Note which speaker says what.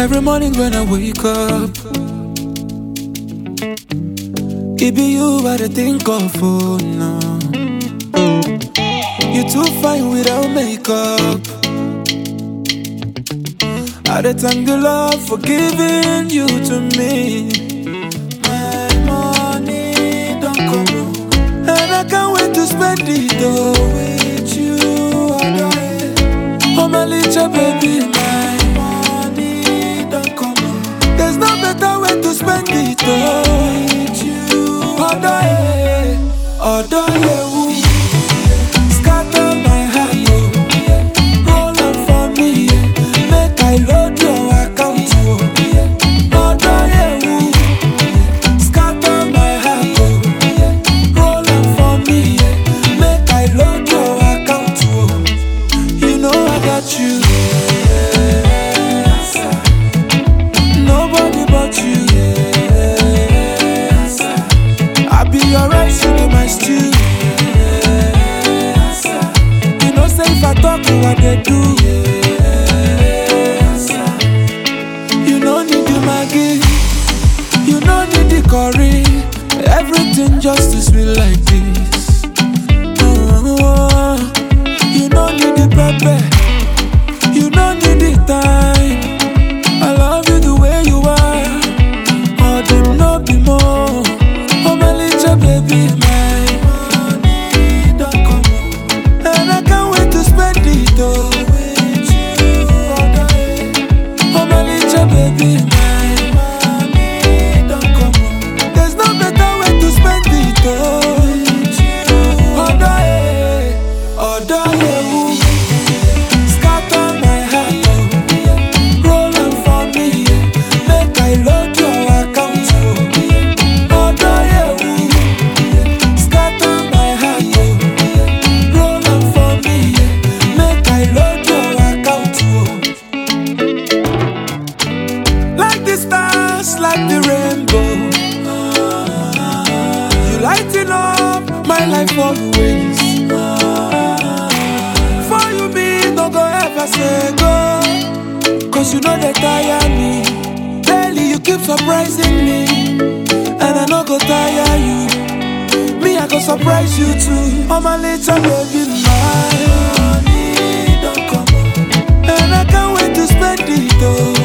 Speaker 1: Every morning when I wake up, it be you I dey think of, oh no. You too fine without makeup. I dey thank the Lord for giving you to me. My money don't come, and I can't wait to spend it all with you. Oh my little baby, my money don't come. There's no better way to spend it all with you. Odo ye, scatter my heart, roll up for me, make I load your account. Odo ye, scatter my heart, roll up for me, make I load your account. You know I got you, nobody but you. I be your rice, you be my stew. You know say if I talk, what they do. You know need the Maggi, you know need the curry. Everything just to sweet like this. You know need the pepper, you know need the time. I love you the way you are, or them no be more. Oh my little baby, my money don't come, and I can't wait to spend it all with you. Oh my little baby, my money don't come. There's no better way to spend it all with you. Odo ye, scatter my heart, roll up for me, make I load your account. Like the rainbow, you lighten up my life always. For you me, don't go ever say go, cause you know they tire me. Daily you keep surprising me, and I no go tire you. Me I go surprise you too. Oh my little baby, my money don't come, and I can't wait to spend it all.